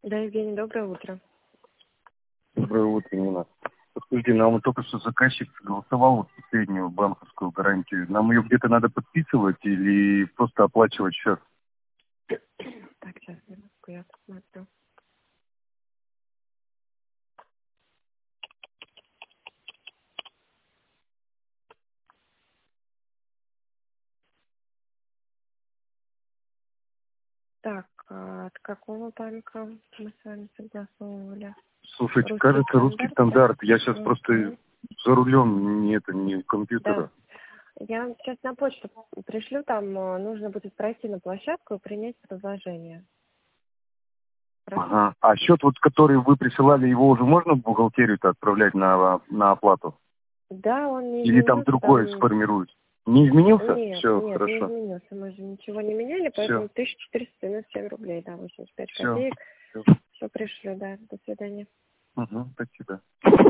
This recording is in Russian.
Да, Евгений, доброе утро. Доброе утро, Нина. Подскажите, нам вот только что заказчик голосовал вот последнюю банковскую гарантию. Нам ее где-то надо подписывать или просто оплачивать счет? Так, сейчас минутку, я посмотрю. Так, от какого банка мы с вами согласовывали? Слушайте, Русский кажется, русский стандарт, стандарт. Я сейчас просто за рулем, не у компьютера. да. Я вам сейчас на почту пришлю, там нужно будет пройти на площадку и принять предложение. Хорошо? Ага. А счет, вот который вы присылали, его уже можно в бухгалтерию-то отправлять на оплату? Да, он не Или там изменился, другое сформируют? Не изменился? Нет, Все, не хорошо. изменился. Мы же ничего не меняли, поэтому 1497 рублей, да, 85 Все. копеек. Все пришлю, да. До свидания. Угу, спасибо.